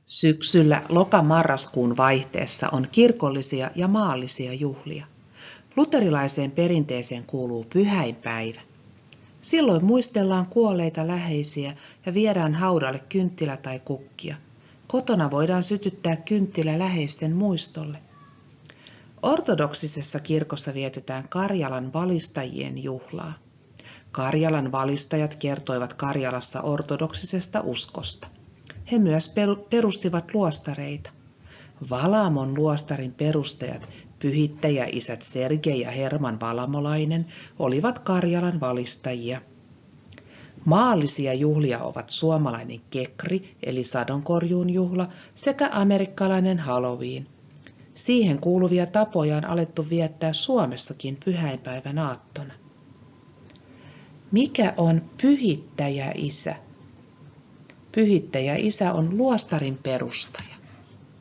Syksyllä loka-marraskuun vaihteessa on kirkollisia ja maallisia juhlia. Luterilaiseen perinteeseen kuuluu pyhäinpäivä. Silloin muistellaan kuolleita läheisiä ja viedään haudalle kynttilä tai kukkia. Kotona voidaan sytyttää kynttilä läheisten muistolle. Ortodoksisessa kirkossa vietetään Karjalan valistajien juhlaa. Karjalan valistajat kertoivat Karjalassa ortodoksisesta uskosta. He myös perustivat luostareita. Valamon luostarin perustajat, pyhittäjäisät Sergei ja Herman Valamolainen, olivat Karjalan valistajia. Maallisia juhlia ovat suomalainen kekri eli sadonkorjuun juhla sekä amerikkalainen Halloween. Siihen kuuluvia tapoja on alettu viettää Suomessakin pyhäinpäivän aattona. Mikä on pyhittäjäisä? Pyhittäjäisä on luostarin perustaja.